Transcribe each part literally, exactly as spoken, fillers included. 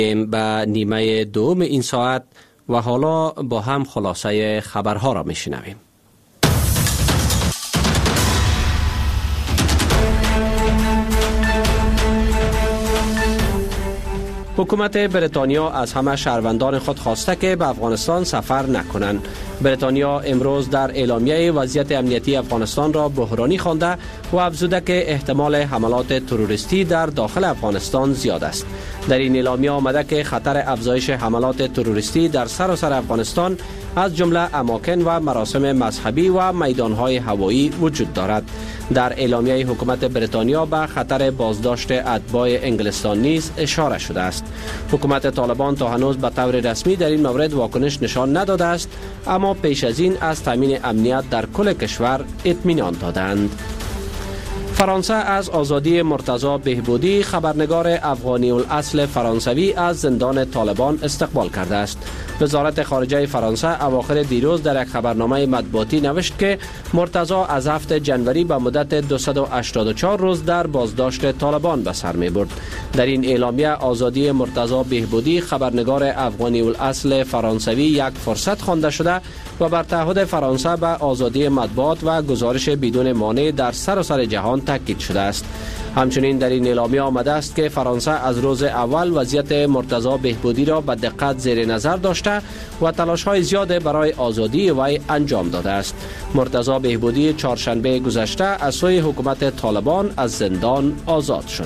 به نیمه دوم این ساعت و حالا با هم خلاصه خبرها را میشنویم. حکومت بریتانیا از همه شهروندان خود خواسته که به افغانستان سفر نکنند. بریتانیا امروز در اعلامیه وضعیت امنیتی افغانستان را بحرانی خوانده و افزوده که احتمال حملات تروریستی در داخل افغانستان زیاد است. در این اعلامیه آمده که خطر افزایش حملات تروریستی در سراسر افغانستان از جمله اماکن و مراسم مذهبی و میدانهای هوایی وجود دارد. در اعلامیه حکومت بریتانیا به خطر بازداشت اتباع انگلستان نیز اشاره شده است. حکومت طالبان تا هنوز به طور رسمی در این مورد واکنش نشان نداده است، اما پیش از این از تامین امنیت در کل کشور اطمینان دادند. فرانسه از آزادی مرتضی بهبودی، خبرنگار افغانی الاصل فرانسوی، از زندان طالبان استقبال کرده است. وزارت خارجه فرانسه اواخر دیروز در یک خبرنامه مطبوعاتی نوشت که مرتضی از هفتم جنوری به مدت دویست و هشتاد و چهار روز در بازداشت طالبان به سر می برد. در این اعلامیه آزادی مرتضی بهبودی، خبرنگار افغانی الاصل فرانسوی، یک فرصت خوانده شده و بر تعهد فرانسه به آزادی مطبوعات و گزارش بدون مانع در سراسر جهان تاکید شده است. همچنین در این اعلامیه آمده است که فرانسه از روز اول وضعیت مرتضی بهبودی را به دقت زیر نظر داشته و تلاش‌های زیاد برای آزادی وی انجام داده است. مرتضی بهبودی چهارشنبه گذشته از سوی حکومت طالبان از زندان آزاد شد.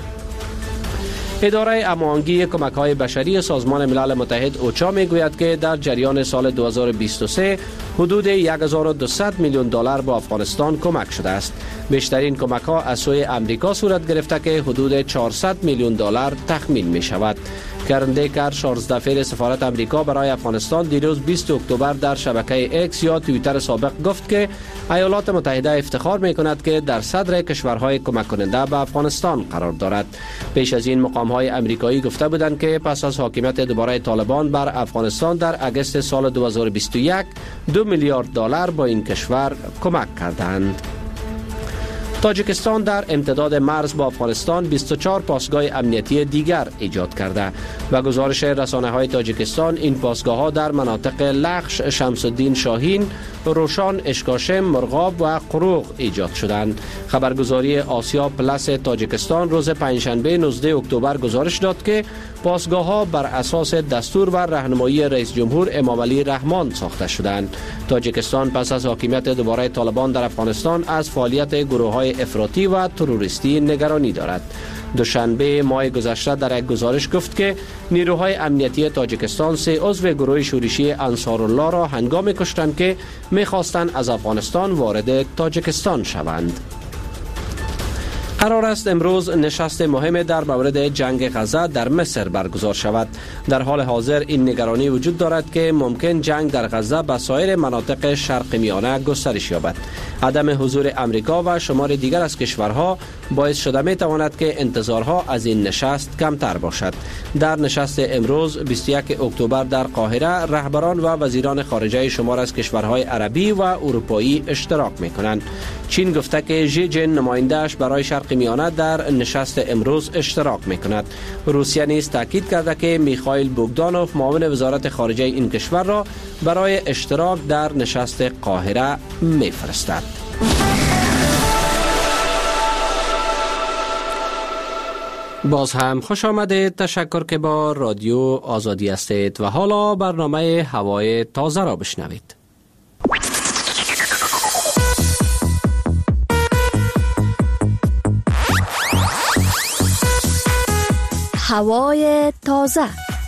اداره هماهنگی کمک‌های بشری سازمان ملل متحد اوچا میگوید که در جریان سال دو هزار و بیست و سه حدود هزار و دویست میلیون دلار به افغانستان کمک شده است. بیشترین کمک‌ها از سوی امریکا صورت گرفته که حدود چهارصد میلیون دلار تخمین می شود. کرن دیکر، شانزده دفعه سفارت امریکا برای افغانستان، دیروز بیست اکتبر در شبکه اکس یا توییتر سابق گفت که ایالات متحده افتخار می کند که در صدر کشورهای کمک کننده به افغانستان قرار دارد. پیش از این مقام‌های امریکایی گفته بودند که پس از حاکمیت دوباره طالبان بر افغانستان در اگست سال دو هزار و بیست و یک دو میلیارد دلار با این کشور کمک کردند. تاجیکستان در امتداد مرز با افغانستان بیست و چهار پاسگاه امنیتی دیگر ایجاد کرده و گزارش رسانه‌های تاجیکستان این پاسگاه‌ها در مناطق لخش، شمس الدین شاهین، روشان، اشکاشم، مرغاب و قروق ایجاد شدند. خبرگزاری آسیا پلاس تاجیکستان روز پنجشنبه نوزدهم اکتبر گزارش داد که پاسگاه‌ها بر اساس دستور و راهنمایی رئیس جمهور امامعلی رحمان ساخته شدند. تاجیکستان پس از حاکمیت دوباره طالبان در افغانستان از فعالیت گروه‌های افراطی و تروریستی نگرانی دارد. دوشنبه ماه گذشته در یک گزارش گفت که نیروهای امنیتی تاجیکستان سه عضو گروه شورشی انصارالله را هنگامی کشتند که می‌خواستند از افغانستان وارد تاجیکستان شوند. قرار است امروز نشست مهم در مورد جنگ غزه در مصر برگزار شود. در حال حاضر این نگرانی وجود دارد که ممکن جنگ در غزه به سایر مناطق شرق میانه گسترش یابد. عدم حضور امریکا و شمار دیگر از کشورها باعث شده می تواند که انتظارها از این نشست کمتر باشد. در نشست امروز بیست و یکم اکتبر در قاهره رهبران و وزیران خارجه شمار از کشورهای عربی و اروپایی اشتراک می کنند. چین گفته که ژی جین نماینده‌اش برای شرق میانه در نشست امروز اشتراک می کند. روسیه نیز تاکید کرده که میخائیل بوگدانوف، معاون وزارت خارجه این کشور را برای اشتراک در نشست قاهره میفرستد. باز هم خوش آمدید. تشکر که با رادیو آزادی هستید و حالا برنامه هوای تازه را بشنوید. هوای تازه.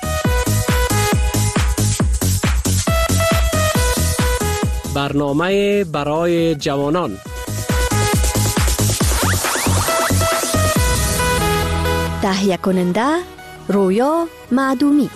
برنامه برای جوانان. تهیه کننده رویا معدومی.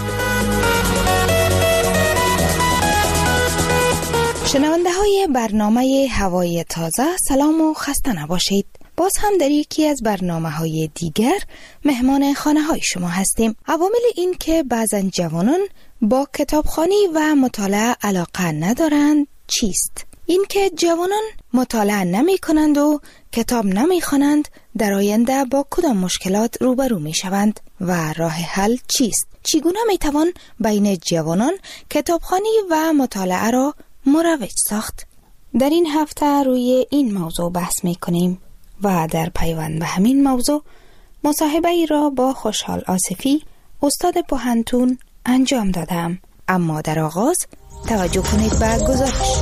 شنونده های برنامه هوای تازه، سلام و خسته نباشید. باز هم در یکی از برنامه های دیگر مهمان خانه های شما هستیم. عوامل این که بعضا جوانان با کتابخوانی و مطالعه علاقه ندارند چیست؟ این که جوانان مطالعه نمی کنند و کتاب نمی خوانند در آینده با کدام مشکلات روبرو می شوند و راه حل چیست؟ چگونه میتوان بین جوانان کتابخوانی و مطالعه را مروج ساخت؟ در این هفته روی این موضوع بحث میکنیم و در پیوند به همین موضوع مصاحبه ای را با خوشحال آصفی استاد پوهنتون انجام دادم. اما در آغاز توجه کنید به گزارش.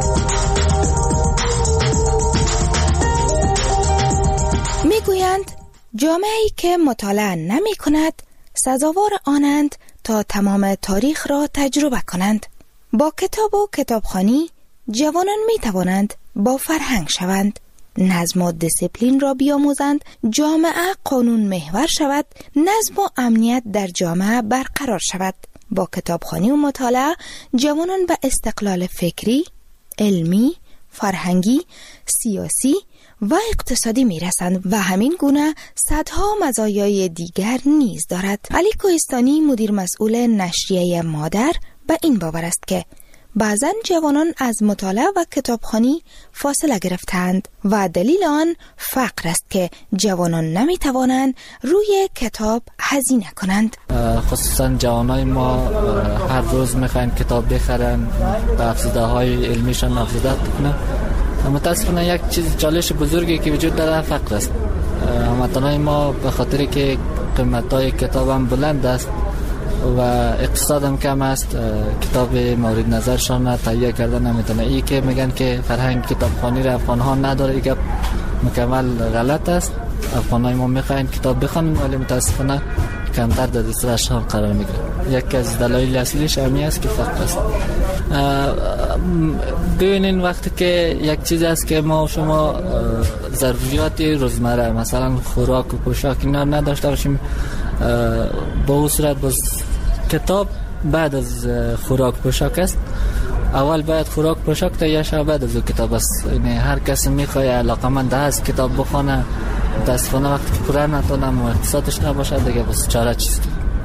میگویند جامعه‌ای که مطالعه نمی کند سزاوار آنند تا تمام تاریخ را تجربه کنند. با کتاب و کتابخوانی جوانان می توانند با فرهنگ شوند، نظم و دیسیپلین را بیاموزند، جامعه قانون محور شود، نظم و امنیت در جامعه برقرار شود. با کتابخوانی و مطالعه جوانان به استقلال فکری، علمی، فرهنگی، سیاسی و اقتصادی می رسند و همین گونه صدها مزایای دیگر نیز دارد. علی کوهستانی مدیر مسئول نشریه مادر به این باور است که بعضن جوانان از مطالعه و کتابخوانی فاصله گرفتند و دلیل آن فقر است که جوانان نمی توانند روی کتاب هزینه کنند. خصوصا جوانای ما هر روز میخواین کتاب بخرن، به افزوده های علمیشان افزوده کنن. متاسفانه یک چیز چالش بزرگی که وجود داره فقر است. هموطنان ما به خاطر که قیمت‌های کتاب هم بلند است و اقتصاد هم کم است، کتاب مورد نظرشان تهیه کرده نمیتونه. این که میگن که فرهنگ کتابخوانی را افغان ها نداره، این مکمل غلط است. افغان های ما میخواین کتاب بخونن ولی متاسفانه کمتر در دسترسشان قرار میگیره. یکی از دلایل اصلیش همین است که فقر است. ببینین وقتی که یک چیز است که ما و شما ضروریات روزمره مثلا خوراک و پوشاک اینا نداشته باشیم، با اون صورت باز کتاب بعد از خوراک پوشاک است. اول باید خوراک پوشاک تهیه شود، بعد از کتاب است. یعنی هر کسی میخواد علاقمند است کتاب بخونه، متاسفانه وقتی که پوره نتونم و اقتصادش نباشه دیگه بس چاره چیست.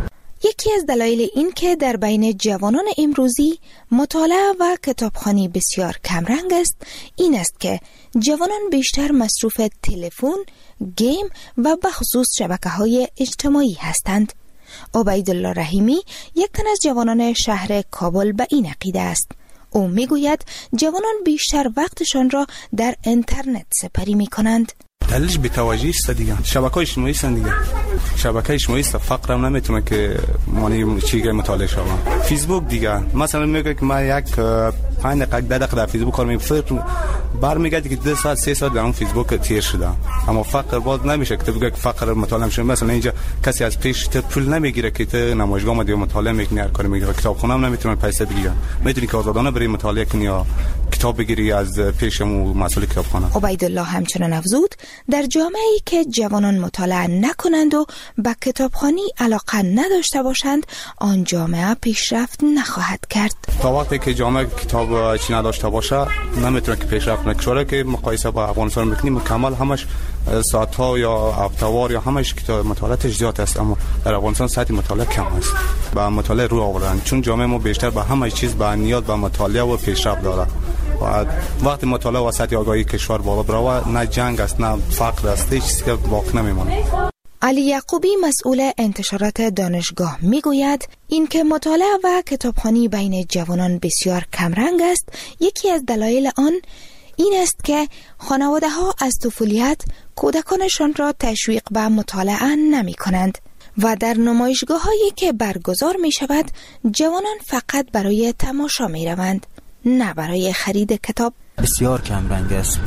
یکی از دلایل این که در بین جوانان امروزی مطالعه و کتابخوانی بسیار کمرنگ است این است که جوانان بیشتر مصروف تلفن، گیم و بخصوص شبکه‌های اجتماعی هستند. عبیدالله رحیمی یک تن از جوانان شهر کابل به این عقیده است. او میگوید جوانان بیشتر وقتشان را در اینترنت سپری می کنند. دلیلش بی‌توجهی است دیگه. شبکه‌های اجتماعی است دیگه. شبکه اجتماعی است، فقر هم نمیتونه که معنی چیزی مطالعه شه. فیسبوک دیگه مثلا میگه که ما یک پنج دقیقه ده دقیقه در فیسبوک کار می‌کنم، برمیگردی که دو ساعت سه ساعت در اون فیسبوک تیر شده. اما فقر باز نمیشه که تو بگی که فقر مطالعه میشه. مثلا اینجا کسی از پیش تو پول نمیگیره که تو نمایشگاه مدیو مطالعه میکنی، هر کاری میگیره. کتابخونه هم نمیتونه پیسه بگیره. میتونی که آزادانه بری مطالعه کنی یا کتاب بگیری از پیشمو مسئول کتابخانه. عبیدالله همچنان افزود در جامعه‌ای که جوانان مطالعه نکنند و به کتابخوانی علاقه نداشته باشند، آن جامعه پیشرفت نخواهد کرد. تا وقتی که جامعه کتاب چی نداشته باشه نمیتونه که پیشرفت نکنه. که مقایسه با افغانستان میکنیم کامل همش ساعت‌ها یا هفته‌وار یا همش کتاب مطالعاتش زیاد است، اما در افغانستان ساعت مطالعه کم است. با مطالعه رو آوردن چون جامعه ما بیشتر به همه چیز با نیاز به مطالعه و پیشرفت داره. و وقتی مطالعه و سطح آگاهی کشور بالا بره، نه جنگ است نه فقر است، هیچ چیزی که باقی نمیمونه. علی یعقوبی مسئول انتشارات دانشگاه میگوید اینکه مطالعه و کتابخوانی بین جوانان بسیار کمرنگ است. یکی از دلایل آن این است که خانواده ها از طفولیت کودکانشان را تشویق به مطالعه نمی کنند و در نمایشگاه هایی که برگزار می شود جوانان فقط برای تماشا می روند، نه برای خرید کتاب. بسیار کم رنگ است.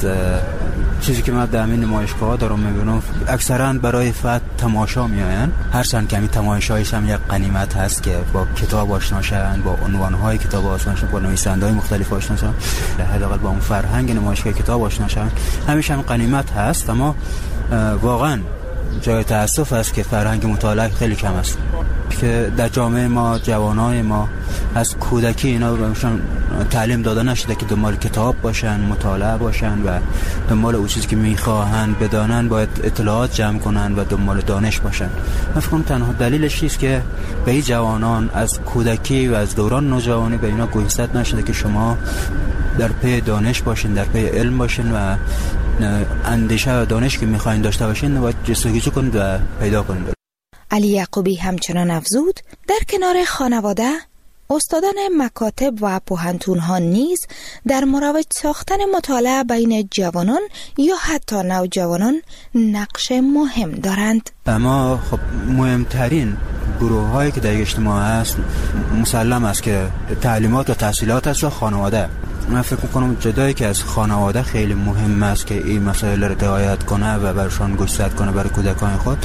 چیزی که من در همین نمایشگاه دارم میبینم اکثرا برای فقط تماشا میآیند. هرچند که همین تماشایش هم یک غنیمت هست که با کتاب آشنا شوند، با عنوانهای کتاب آشنا شوند، با نویسنده‌های مختلف آشنا شوند، حداقل با اون فرهنگ نمایشگاه کتاب آشنا شوند. همیشه هم غنیمت هست، اما واقعا جای تأسف است که فرهنگ مطالعه خیلی کم است. که در جامعه ما جوانای ما از کودکی اینا بهشون تعلیم داده نشده که دنبال کتاب باشن، مطالعه باشن و دنبال اون چیزی که میخواهند بدانن باید اطلاعات جمع کنن و دنبال دانش باشن. من فکر کنم تنها دلیلش است که به این جوانان از کودکی و از دوران نوجوانی به اینا گوشزد نشده که شما در پی دانش باشین، در پی علم باشین و اندیشه و دانش که میخواین داشته باشین باید جستجو کنید و پیدا کنید. علی یعقوبی همچنان افزود در کنار خانواده، استادان مکاتب و پوهنتون‌ها نیز در مروج ساختن مطالعه بین جوانان یا حتی نوجوانان نقش مهم دارند. اما خب مهمترین گروه هایی که در اجتماع هست مسلم است که تعلیمات و تحصیلات است و خانواده. من فکر میکنم جدایی که از خانواده خیلی مهم است که این مسائل را رعایت کنه و برشان گوشزد کنه برای کودکان خود.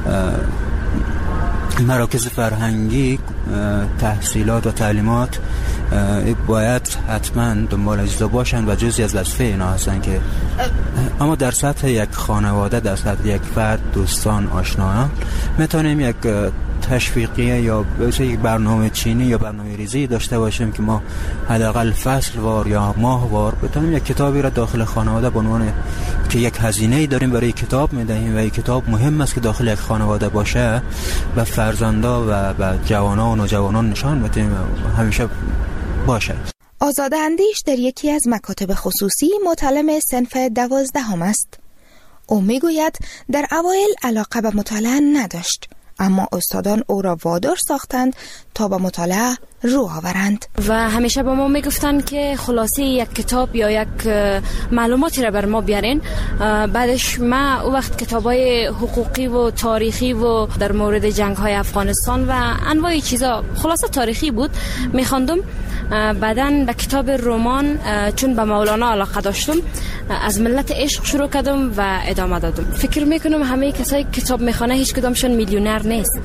مراکز فرهنگی، تحصیلات و تعلیمات باید حتما دنبال اجزا باشند و جزئی از وظیفه اینا هستند که اما در سطح یک خانواده، در سطح یک فرد، دوستان، آشنایان میتونیم یک تشویقیه یا یک برنامه چینی یا برنامه ریزی داشته باشیم که ما حداقل فصل وار یا ماه وار بتونیم یک کتابی را داخل خانواده به عنوان که یک هزینه‌ای داریم برای کتاب میدهیم و این کتاب مهم است که داخل یک خانواده باشه و فرزندا و و جوانان و نوجوانان نشان بدیم همیشه باشه. آزاده اندیش در یکی از مکاتب خصوصی متعلم صنف دوازدهم است. او میگوید در اوایل علاقه به مطالعه نداشت، اما استادان او را وادار ساختند تا به مطالعه رو آورند و همیشه به ما میگفتن که خلاصه یک کتاب یا یک معلوماتی را بر ما بیارین. بعدش ما او وقت کتابای حقوقی و تاریخی و در مورد جنگ های افغانستان و انواع چیزا خلاصه تاریخی بود میخواندم. بعدن به کتاب رمان چون به مولانا علاقه داشتم از ملت عشق شروع کردم و ادامه دادم. فکر میکنم همه کسایی کتاب میخونه هیچ کدامشون میلیونر نیست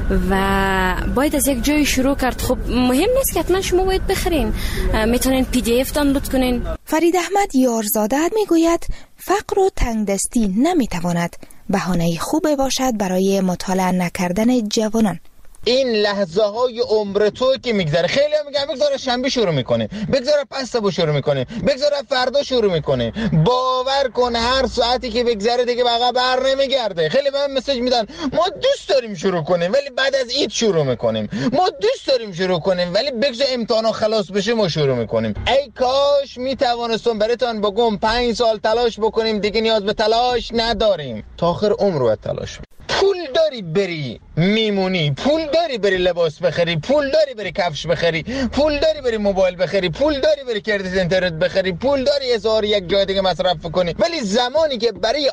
و باید از یک جای شروع کرد. خب مهم نیست که حتما شما باید بخرین، میتونین پی دی اف دانلود کنین. فرید احمد یارزاده میگوید فقر و تنگدستی نمیتواند بهانه خوبی باشد برای مطالعه نکردن جوانان. این لحظه های عمر تو که میگذره، خیلی هم میگن بگذاره شنبه شروع میکنه، بگذاره پس صبح شروع میکنه، بگذاره فردا شروع میکنه. باور کن هر ساعتی که بگذره دیگه بقیه بر نمیگرده. خیلی به من مسیج میدن ما دوست داریم شروع کنیم ولی بعد از عید شروع میکنیم، ما دوست داریم شروع کنیم ولی بگذار امتحانا خلاص بشه ما شروع میکنیم. ای کاش میتوانستم براتون بگم پنج سال تلاش بکنیم، دیگه نیاز به تلاش نداریم، تا آخر عمر باید تلاش. پول داری بری میمونی، پول داری بری لباس بخری، پول داری بری کفش بخری، پول داری بری موبایل بخری، پول داری بری کردیت اینترنت بخری، پول داری هزار یک جای دیگه مصرف کنی، ولی زمانی که برای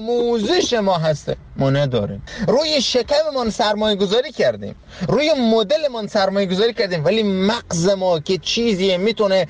آموزش ما هسته ما نداریم. روی شکممون سرمایه گذاری کردیم، روی مدلمون سرمایه گذاری کردیم، ولی مغز ما که چیزی میتونه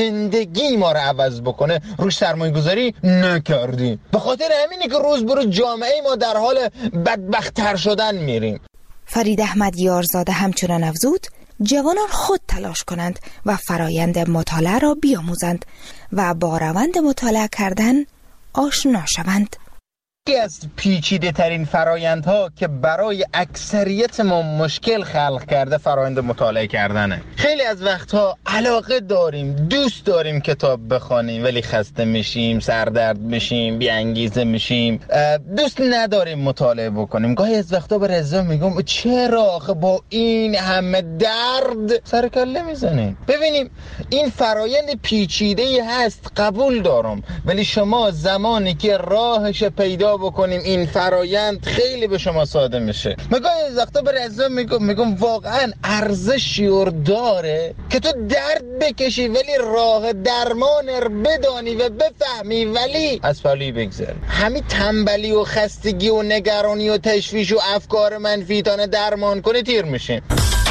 زندگی ما رو عوض بکنه روی سرمایه گذاری نکردیم. به خاطر همینه که روز به روز جامعه ما در حال بدبخت‌تر شدن میریم. فرید احمد یارزاده همچنان افزود جوانان خود تلاش کنند و فرایند مطالعه را بیاموزند و با روند مطالعه کردن آشنا شوند. یکی از پیچیده ترین فرایندها که برای اکثریت ما مشکل خلق کرده فرایند مطالعه کردنه. خیلی از وقتها علاقه داریم، دوست داریم کتاب بخونیم ولی خسته میشیم، سردرد میشیم، بی انگیزه میشیم، دوست نداریم مطالعه بکنیم. گاهی از وقتا به رضا میگم چرا آخه با این همه درد سر کله میزنیم. ببینیم این فرایند پیچیده هست، قبول دارم، ولی شما زمانی که راهش پیدا بکنیم این فرایند خیلی به شما ساده میشه. مگه از وقتا به رضا میگم میگم واقعا ارزشی داره که تو درد بکشی ولی راه درمان بدانی و بفهمی ولی از پالی بگذر. همین تنبلی و خستگی و نگرانی و تشویش و افکار منفی تانه درمان کنه تیر میشه.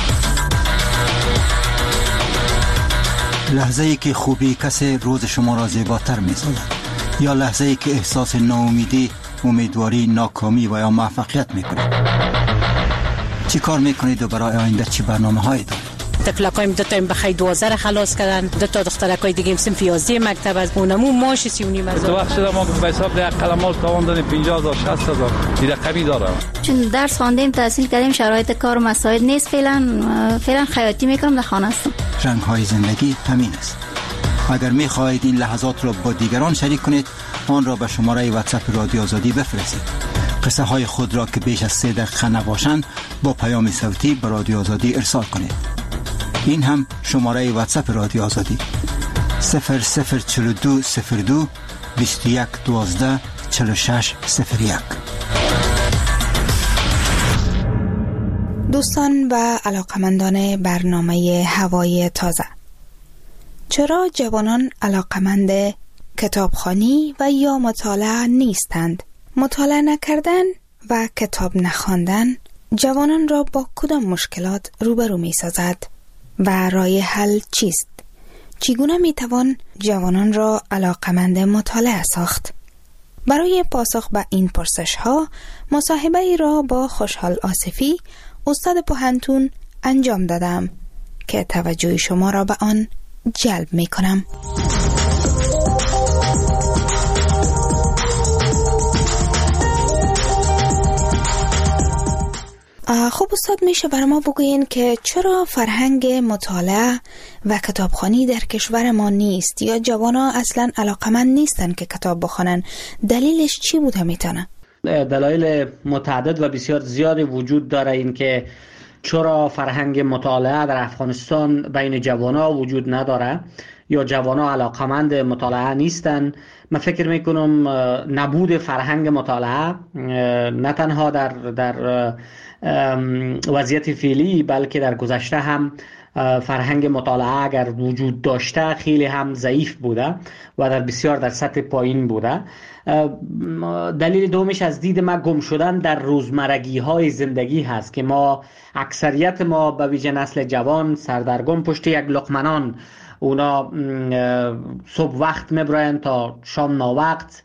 لحظه ای که خوبی کسی روز شما را زیباتر می‌سازد یا لحظه ای که احساس ناامیدی، امیدواری، ناکامی و یا موفقیت میکنید. چی کار میکنید و برای آینده چی برنامه هایی دارید؟ تکلکایم دو تا این بخی دوازده خلاص کردن، دو تا دخترکای دیگه صنف یازده مکتب از اونمو ماش سی و نیم هزار. تو وقت شده ما به حساب ده قلمال تاوان دادیم پنجاه هزار شصت هزار دیگه قبی داره. چون درس خواندیم تحصیل کردیم شرایط کار و مسائل نیست، فعلا فعلا خیاطی میکنم در خانه هستم. رنگ های زندگی همین است. اگر میخواهید این لحظات را با دیگران شریک کنید آن را به شماره واتساپ رادیو آزادی بفرستید. قصه های خود را که بیش از سه دقیقه نباشند با پیام صوتی به رادیو آزادی ارسال کنید. این هم شماره واتساپ رادیو آزادی صفر صفر چهل و دو صفر دو بیست و یک دوازده چهل و شش صفر یک. دوستان و علاقمندان برنامه هوای تازه، چرا جوانان علاقمند کتابخوانی و یا مطالعه نیستند؟ مطالعه نکردن و کتاب نخواندن جوانان را با کدام مشکلات روبرو می سازد و راه حل چیست؟ چگونه می توان جوانان را علاقمند مطالعه ساخت؟ برای پاسخ به این پرسش ها مصاحبه ای را با خوشحال آصفی استاد پوهنتون انجام دادم که توجه شما را به آن جلب می کنم. خب استاد، میشه برای ما بگوین که چرا فرهنگ مطالعه و کتابخوانی در کشور ما نیست یا جوانا اصلا علاقمند نیستن که کتاب بخونن؟ دلیلش چی بوده میتونه؟ دلایل متعدد و بسیار زیادی وجود داره این که چرا فرهنگ مطالعه در افغانستان بین جوانا وجود نداره یا جوانا علاقمند مطالعه نیستن. من فکر میکنم نبود فرهنگ مطالعه نه تنها در در وضعیت فعلی بلکه در گذشته هم فرهنگ مطالعه اگر وجود داشته خیلی هم ضعیف بوده و در بسیار در سطح پایین بوده. دلیل دومش از دید ما گم شدن در روزمرگی های زندگی هست که ما اکثریت ما به ویژه نسل جوان سردرگم پشت یک لقمه اونا صبح وقت میبرن تا شام ناوقت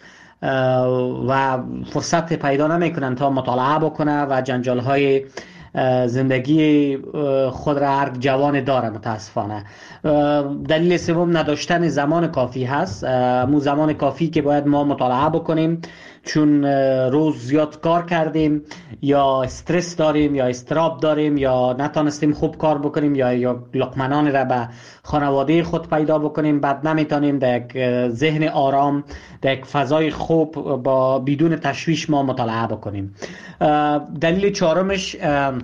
و فرصت پیدا نمیکنن تا مطالعه بکنه و جنجال های زندگی خود را هر جوان داره متاسفانه. دلیل سوم نداشتن زمان کافی هست، مو زمان کافی که باید ما مطالعه بکنیم، چون روز زیاد کار کردیم یا استرس داریم یا استراب داریم یا نتانستیم خوب کار بکنیم یا یا لقمنان را به خانواده خود پیدا بکنیم، بعد نمیتونیم در یک ذهن آرام در یک فضای خوب با بدون تشویش ما مطالعه بکنیم. دلیل چهارمش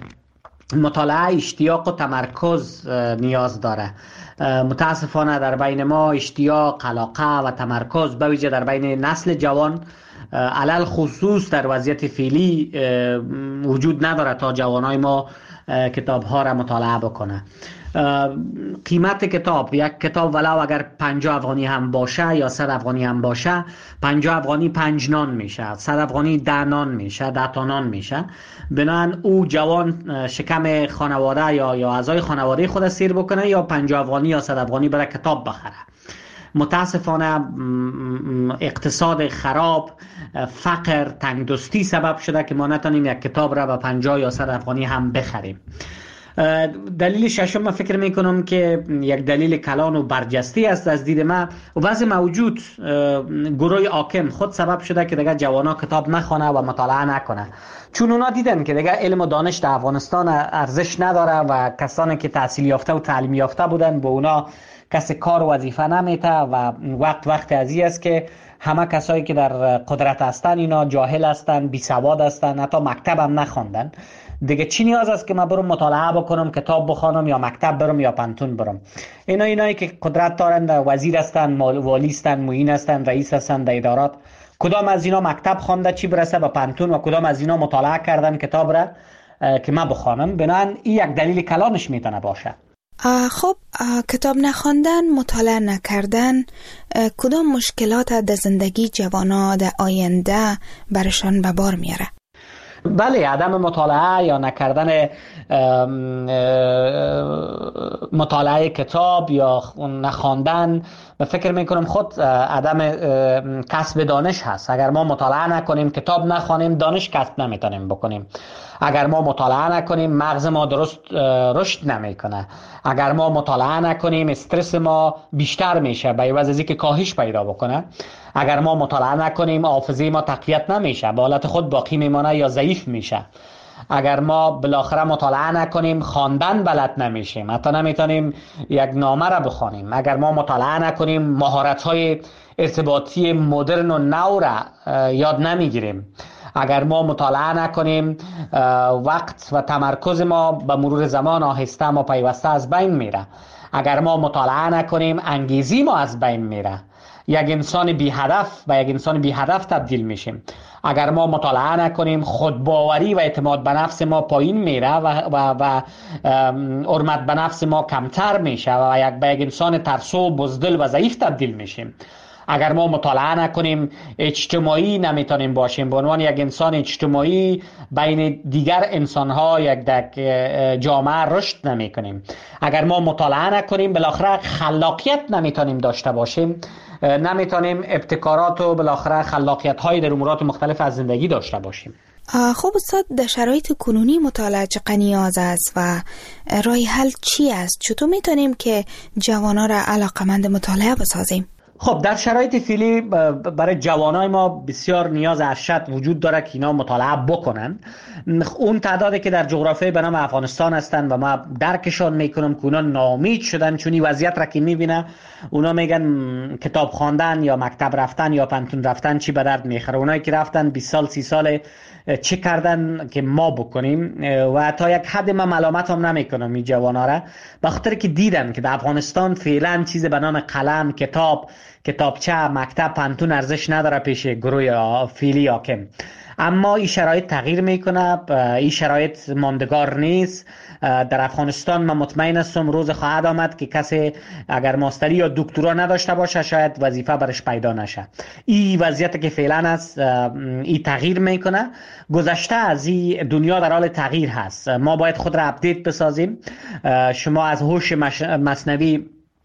مطالعه اشتیاق و تمرکز نیاز داره. متاسفانه در بین ما اشتیاق، علاقه و تمرکز به ویژه در بین نسل جوان علل خصوص در وضعیت فعلی وجود نداره تا جوانای ما کتاب ها را مطالعه بکنه. قیمت کتاب، یک کتاب ولو اگر پنجاه افغانی هم باشه یا صد افغانی هم باشه، پنجاه افغانی پنج نان میشه، صد افغانی ده نان میشه، ده تا نان میشه. بنابراین او جوان شکم خانواده یا یا اعضای خانواده خود سیر بکنه یا پنجاه افغانی یا صد افغانی برای کتاب بخره. متاسفانه اقتصاد خراب، فقر، تنگدستی سبب شده که ما نتونیم یک کتاب را به پنجاه یا صد افغانی هم بخریم. دلیل ششم من فکر میکنم که یک دلیل کلان و برجسته است از دید من و وضع موجود گروه حاکم خود سبب شده که دیگه جوانا کتاب نخونه و مطالعه نکنه، چون اونا دیدن که دیگه علم و دانش در افغانستان ارزش نداره و کسانی که تحصیل یافته و تعلیم یافته بودن با اونا کسی کار و وظیفه نمیته و وقت وقت ازی است که همه کسایی که در قدرت هستن اینا جاهل هستن، بی سواد هستن، حتی مکتب هم نخوندن. دیگه چی نیاز است که من برم مطالعه بکنم، کتاب بخونم یا مکتب برم یا پانتون برم؟ اینا اینایی که قدرت دارن، وزیر هستن، والی هستن، معین هستن، رئیس هستن در ادارات، کدام از اینا مکتب خوانده چی برسه به پانتون و کدام از اینا مطالعه کردن کتاب را که من بخوانم؟ بنابراین این یک دلیل کلانش میتونه باشه. خب کتاب نخواندن، مطالعه نکردن کدام مشکلات در زندگی جوانا در آینده برشان به بار میاره؟ بله، عدم مطالعه یا نکردن مطالعه کتاب یا نخواندن به فکر میکنم خود عدم کسب دانش هست. اگر ما مطالعه نکنیم، کتاب نخوانیم، دانش کسب نمیتونیم بکنیم. اگر ما مطالعه نکنیم، مغز ما درست رشد نمیکنه. اگر ما مطالعه نکنیم، استرس ما بیشتر میشه به عوض از اینکه کاهش پیدا بکنه. اگر ما مطالعه نکنیم، حافظه ما تقویت نمیشه، به حالت خود باقی میمانه یا ضعیف میشه. اگر ما بالاخره مطالعه نکنیم، خواندن بلد نمیشیم، حتی نمیتونیم یک نامه را بخوانیم. اگر ما مطالعه نکنیم، مهارت‌های ارتباطی مدرن و نو را یاد نمیگیریم. اگر ما مطالعه نکنیم، وقت و تمرکز ما به مرور زمان آهسته ما پیوسته از بین میره. اگر ما مطالعه نکنیم، انگیزی ما از بین میره. یک انسان بی هدف و یک انسان بی هدف تبدیل میشیم. اگر ما مطالعه نکنیم، خودباوری و اعتماد به نفس ما پایین میره و و و حرمت به نفس ما کمتر میشه و یک به یک انسان ترسو، بزدل و ضعیف تبدیل میشیم. اگر ما مطالعه نکنیم، اجتماعی نمیتونیم باشیم. به عنوان یک انسان اجتماعی بین دیگر انسان‌ها یک دک جامعه رشد نمیکنیم. اگر ما مطالعه نکنیم، بالاخره خلاقیت نمیتونیم داشته باشیم، نمیتونیم ابتکارات و بالاخره خلاقیت‌های در امورات مختلف از زندگی داشته باشیم. خب استاد، در شرایط کنونی مطالعه چقدر نیاز است و راه حل چی است؟ چطور میتونیم که جوانان را علاقمند مطالعه بسازیم؟ خب در شرایط فعلی برای جوانای ما بسیار نیاز ارشد وجود داره که اینا مطالعه بکنن. اون تعدادی که در جغرافیای به نام افغانستان هستن و ما درکشان میکنم که اونا ناامید شدن، چون این وضعیت را که میبینه اونا میگن کتاب خواندن یا مکتب رفتن یا پانتون رفتن چی به درد میخوره. اونایی که رفتن بیست سال سی سال چه کردن که ما بکنیم؟ و تا یک حد من ملامت هم نمی کنم این جوانا را، به خاطر که دیدن که در افغانستان فعلا چیز به نام قلم، کتاب، کتابچه، مکتب، پانتون ارزش نداره پیش گروه فعلی حاکم. اما این شرایط تغییر میکنه، این شرایط ماندگار نیست. در افغانستان من مطمئن هستم روز خواهد آمد که کسی اگر ماستری یا دکترا نداشته باشه شاید وظیفه برش پیدا نشه. این وضعیت که فعلا است این تغییر میکنه. گذشته از این دنیا در حال تغییر هست. ما باید خود را اپدیت بسازیم. شما از هوش مصنوعی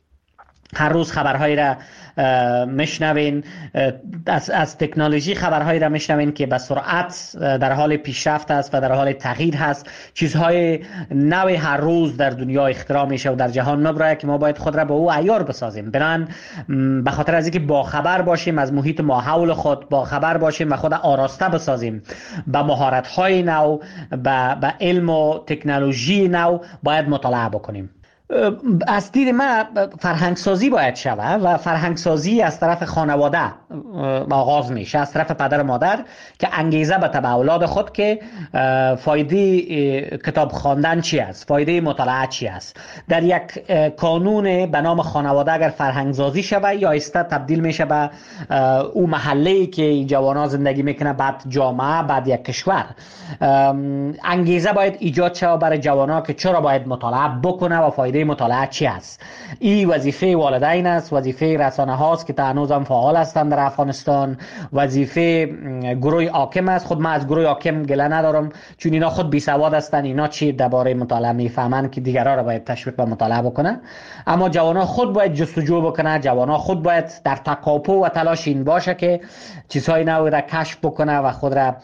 هر روز خبرهایی را میشنوین، از, از تکنولوژی خبرهایی را میشنوین که به سرعت در حال پیشرفت است و در حال تغییر هست. چیزهای نوی هر روز در دنیا اختراع میشه و در جهان میبره که ما باید خود را به او عیار بسازیم. بنابراین به خاطر از اینکه با خبر باشیم از محیط ما حول خود، با خبر باشیم و خود آراسته بسازیم به مهارت‌های نو، به, به علم و تکنولوژی نو، باید مطالعه بکنیم. از دید من فرهنگسازی باید شود و فرهنگسازی از طرف خانواده آغاز میشه، از طرف پدر و مادر که انگیزه به تبع اولاد خود که فایده کتاب خواندن چی است، فایده مطالعه چی است. در یک کانون به نام خانواده اگر فرهنگسازی شود یا ایسته تبدیل میشه به او محله‌ای که این جوانا زندگی میکنه، بعد جامعه، بعد یک کشور. انگیزه باید ایجاد شود برای جوانا که چرا باید مطالعه بکنه و فایده مطالعه چی است. این وظیفه والدین است، وظیفه رسانه هاست که تا هنوز هم فعال هستند در افغانستان، وظیفه گروه حاکم است. خود من از گروه حاکم گله ندارم چون اینا خود بی سواد هستند، اینا چی درباره مطالعه میفهمن که دیگران را باید تشویق به مطالعه بکنه. اما جوانان خود باید جستجو بکنه، جوانان خود باید در تکاپو و تلاش این باشه که چیزهای نو را کشف بکنه و خود را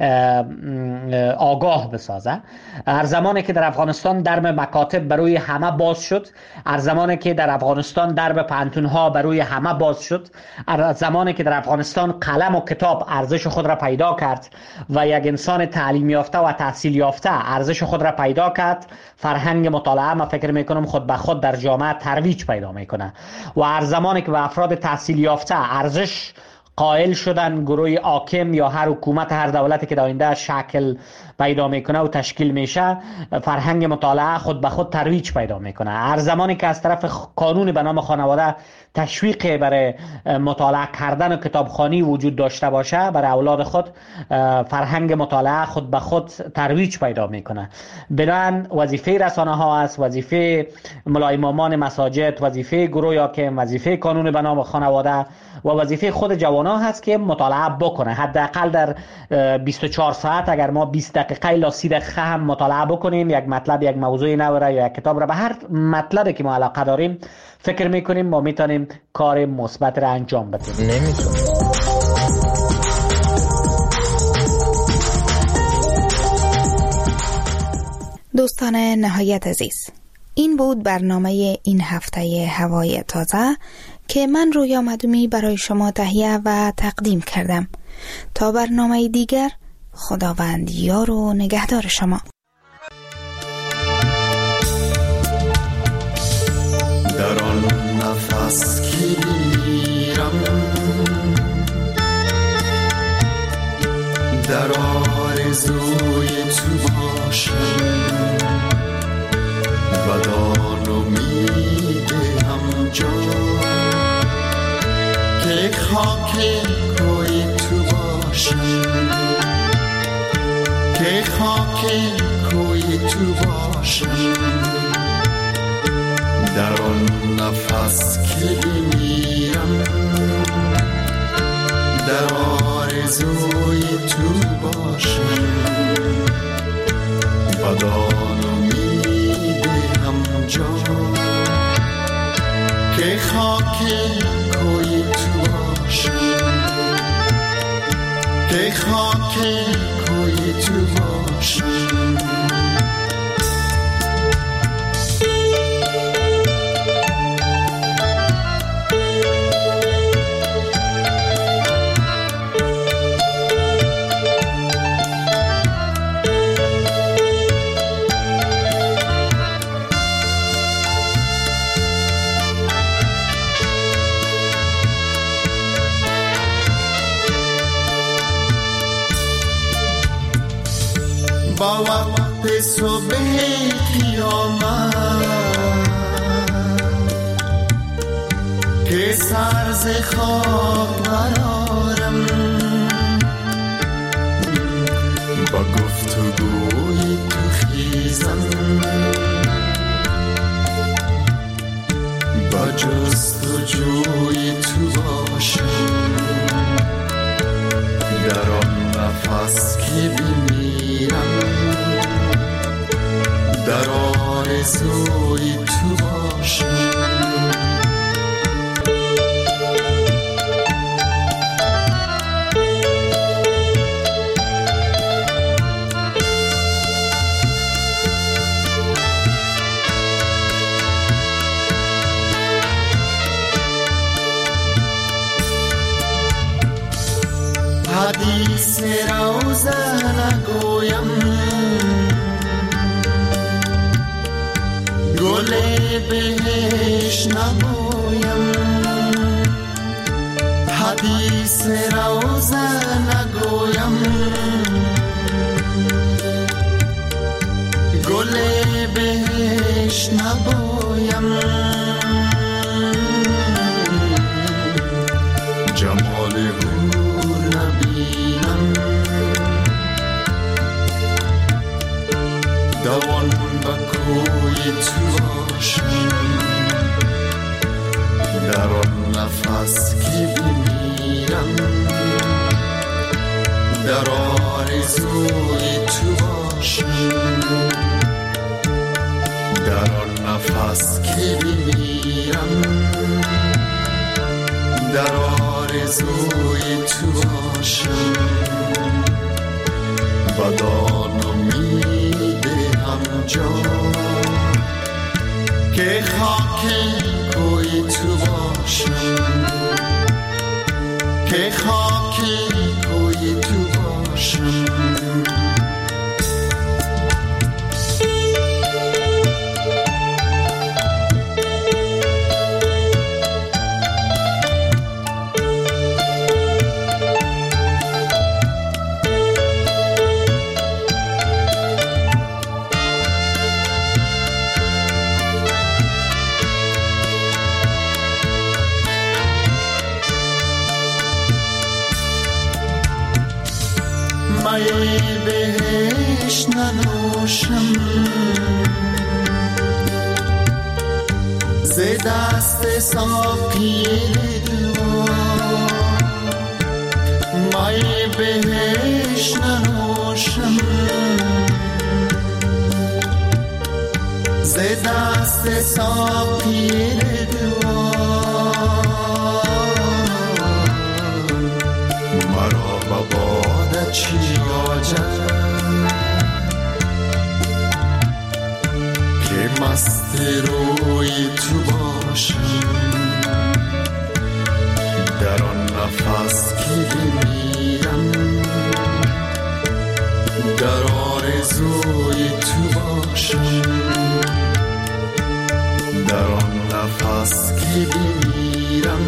آگاه بسازه. هر زمانی که در افغانستان درب مکاتب بروی همه باز شد، هر زمانی که در افغانستان درب پانتون ها بروی همه باز شد، هر زمانی که در افغانستان قلم و کتاب ارزش خود را پیدا کرد و یک انسان تعلیم یافته و تحصیل یافته ارزش خود را پیدا کرد، فرهنگ مطالعه ما فکر میکنم خود به خود در جامعه ترویج پیدا میکنه. و هر زمانی که به افراد تحصیل یافته ارزش قائل شدن، گروه حاکم یا هر حکومت، هر دولتی که در آینده شکل پیدا میکنه و تشکیل میشه، فرهنگ مطالعه خود به خود ترویج پیدا میکنه. هر زمانی که از طرف قانون به نام خانواده تشویق برای مطالعه کردن و کتابخوانی وجود داشته باشه برای اولاد خود، فرهنگ مطالعه خود به خود ترویج پیدا میکنه. بنابراین وظیفه رسانه ها است، وظیفه ملای امامان مساجد، وظیفه گروه حاکم، وظیفه قانون به نام خانواده و وظیفه خود جوانان هست که مطالعه بکنه. حداقل در بیست و چهار ساعت اگر ما بیست دقیقه الی سی دقیقه هم مطالعه بکنیم، یک مطلب، یک موضوع نو را یا یک کتاب را، به هر مطلبی که ما علاقه داریم فکر میکنیم ما میتونیم کار مثبت را انجام بدیم. نمیتونیم. دوستان نهایت عزیز، این بود برنامه این هفته هوای تازه که من رویا مدومی برای شما تهیه و تقدیم کردم. تا برنامه دیگر، خداوند یار و نگهدار شما. در آن نفس که میرم در آرزوی تو باشم، بدان و میده هم جا که کوی تو باشم، که خاک کوی تو باشم، در آن نفس که میرم در آرزوی تو باشم، بدان امید همجا که خاک کوی تو باشم، که خاک کوی تو باشم. با وقت صبح قیامت که سر ز خواب برارم، با گفتگوی تو خیزم، با جستجوی تو باشم، در آن نفس که بمیرم در آرزوی تو باشم. حدیث روزه نگویم، گل بهش نبویم، حدیث روزه نگویم، گل بهش نبویم، جمال او نبینم، دوان با کوی تو باشم، در آن نفس که بمیرم در آرزوی تو باشم، در آن نفس که بمیرم در آرزوی تو باشم، بدان امید همجا که خاک کوی تو باشم، که خاک کوی تو باشم. مای بهش ننوشم، ز دست ساقی دوا، مای بهش ننوشم، ز دست ساقی دوا، مرا بباد چی آجد که مست روی تو باشم، در آن نفس که بمیرم در آرزوی تو باشم، در آن نفس که بمیرم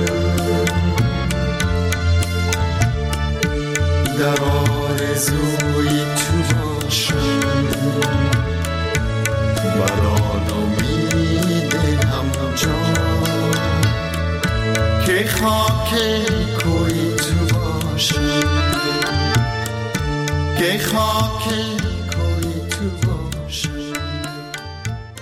در آرزوی تو باشم، بدان امید همجا که خاک کوی که خاک